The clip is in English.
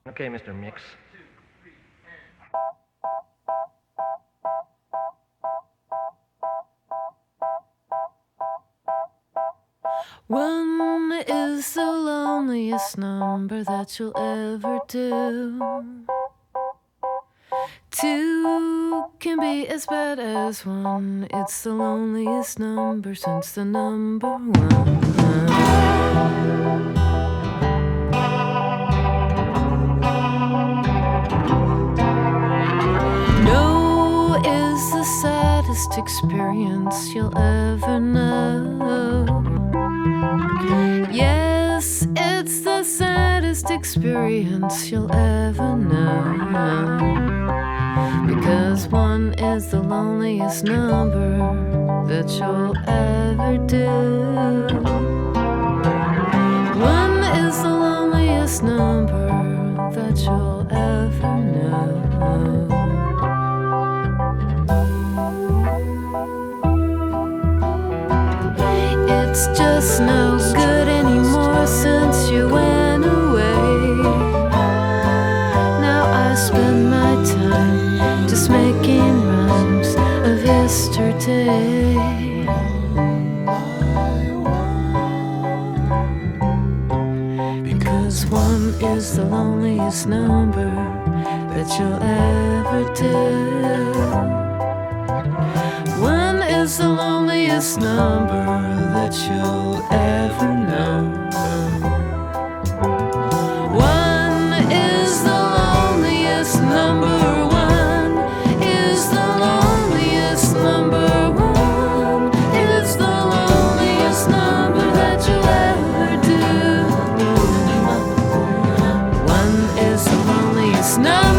Okay, Mr. Mix. One is the loneliest number that you'll ever do. Two can be as bad as one. It's the loneliest number since the number one. No is the saddest experience you'll ever know. Yes, it's the saddest experience you'll ever know. Because one is the loneliest number that you'll ever do. One is the loneliest number that you'll ever know. It's just no good anymore since you went away. Now I spend my time just making rhymes of yesterday. Because one is the loneliest number that you'll ever do. One is the loneliest number that you'll ever know. One is the loneliest number. One is the loneliest number. One is the loneliest number that you'll ever do. One is the loneliest number.